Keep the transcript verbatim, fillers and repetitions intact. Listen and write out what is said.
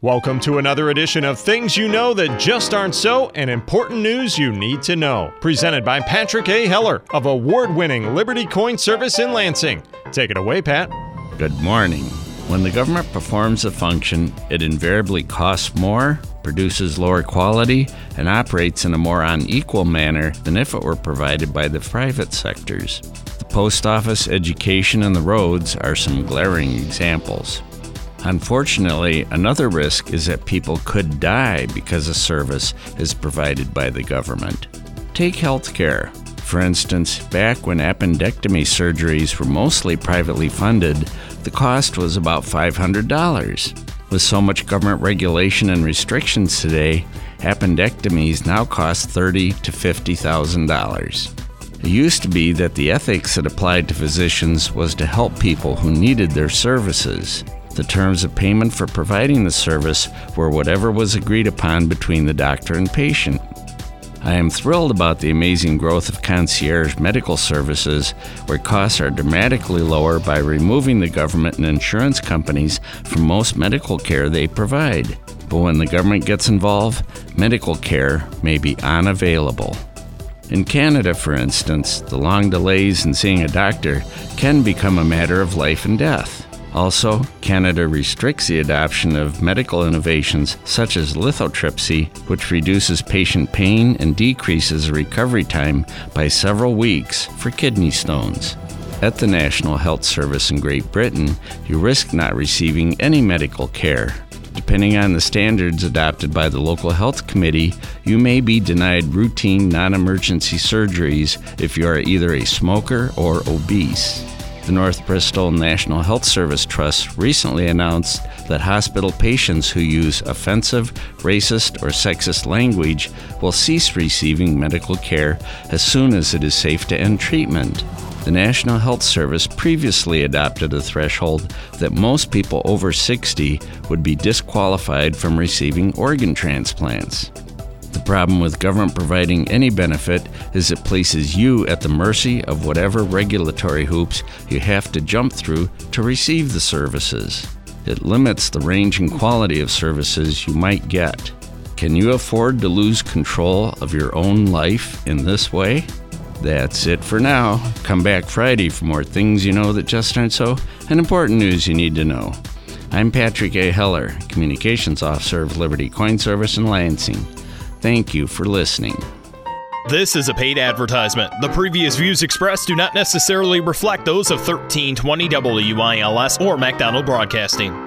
Welcome to another edition of Things You Know That Just Aren't So and Important News You Need to Know. Presented by Patrick A. Heller of award-winning Liberty Coin Service in Lansing. Take it away, Pat. Good morning. When the government performs a function, it invariably costs more, produces lower quality, and operates in a more unequal manner than if it were provided by the private sectors. The post office, education, and the roads are some glaring examples. Unfortunately, another risk is that people could die because a service is provided by the government. Take healthcare. For instance, back when appendectomy surgeries were mostly privately funded, the cost was about five hundred dollars. With so much government regulation and restrictions today, appendectomies now cost thirty thousand to fifty thousand dollars. It used to be that the ethics that applied to physicians was to help people who needed their services. The terms of payment for providing the service were whatever was agreed upon between the doctor and patient. I am thrilled about the amazing growth of concierge medical services, where costs are dramatically lower by removing the government and insurance companies from most medical care they provide. But when the government gets involved, medical care may be unavailable. In Canada, for instance, the long delays in seeing a doctor can become a matter of life and death. Also, Canada restricts the adoption of medical innovations such as lithotripsy, which reduces patient pain and decreases recovery time by several weeks for kidney stones. At the National Health Service in Great Britain, you risk not receiving any medical care. Depending on the standards adopted by the local health committee, you may be denied routine non-emergency surgeries if you are either a smoker or obese. The North Bristol National Health Service Trust recently announced that hospital patients who use offensive, racist, or sexist language will cease receiving medical care as soon as it is safe to end treatment. The National Health Service previously adopted a threshold that most people over sixty would be disqualified from receiving organ transplants. The problem with government providing any benefit is it places you at the mercy of whatever regulatory hoops you have to jump through to receive the services. It limits the range and quality of services you might get. Can you afford to lose control of your own life in this way? That's it for now. Come back Friday for more Things You Know That Just Aren't So and important news you need to know. I'm Patrick A. Heller, Communications Officer of Liberty Coin Service in Lansing. Thank you for listening. This is a paid advertisement. The previous views expressed do not necessarily reflect those of thirteen twenty W I L S or McDonald Broadcasting.